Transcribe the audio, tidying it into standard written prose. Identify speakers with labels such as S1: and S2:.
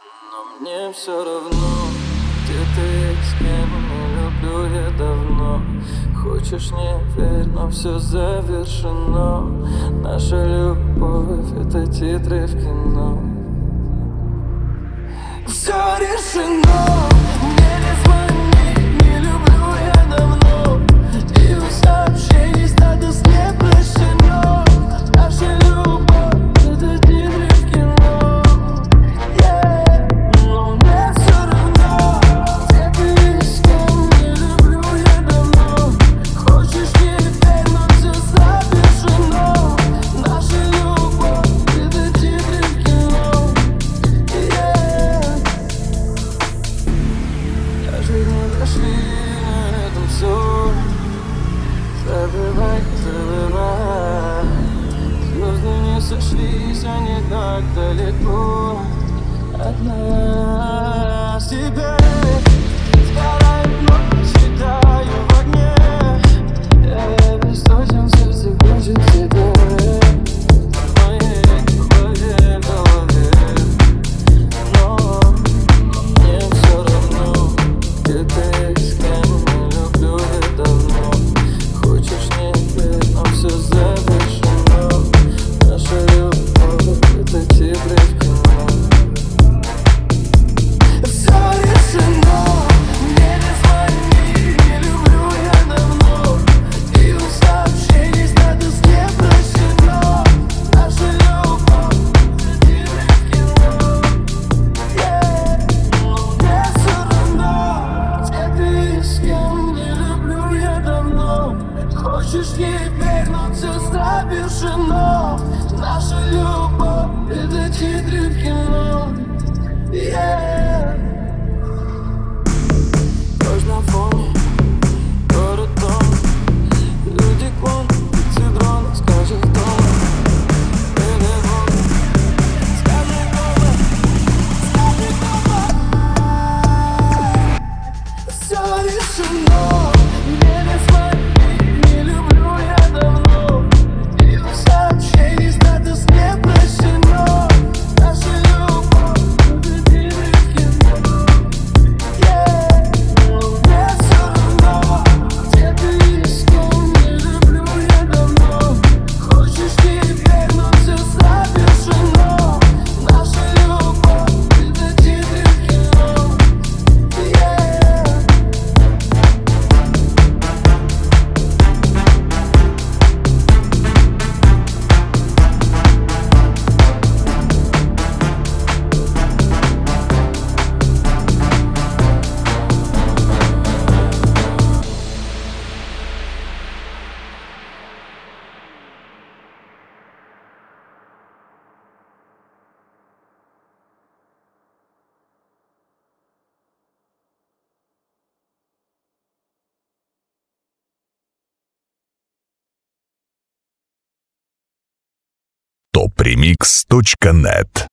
S1: Но мне все равно, где ты, с кем, не люблю я давно. Хочешь, не верь, но все завершено. Наша любовь — это титры в кино. Все решено, мне не звони, не люблю я давно. И у сообщений статус не прощено. Наша любовь — это титры в кино. Но мне все равно, где ты и с кем, не люблю я давно. Хочешь, не верь, но все завершено. Наша любовь — это титры в кино. Даже не дошли, на этом все. Забывай, забывай. Звезды не сошлись, они так далеко от нас. Теперь сгорает ночь, читаю в огне. Я весь точен, сердце хочет тебя. В моей голове. Но мне все равно, где ты, с кем, не люблю я давно. Хочешь, не верь, но все завершено. Наша любовь — это титры в кино. Все решено, мне не звони, не люблю я давно. И у сообщений статус не прощено. Наша любовь — это титры в кино. Но мне все равно, где ты и с кем, не люблю я давно. Хочешь, не верь, но все завершено. Наша любовь — это титры в кино. Дождь на фоне, город тонет. Люди клон, птицы дроны, скажи кто. Переводы, скажи кто. Скажи кто. Все решено, мне не звони, не люблю я давно. И у сообщений статус не прощено. Наша любовь — это титры в кино. Но мне все равно, где ты и с кем, не люблю я давно. Хочешь, не верь, но все завершено. Наша любовь — это титры в кино.
S2: topremix.net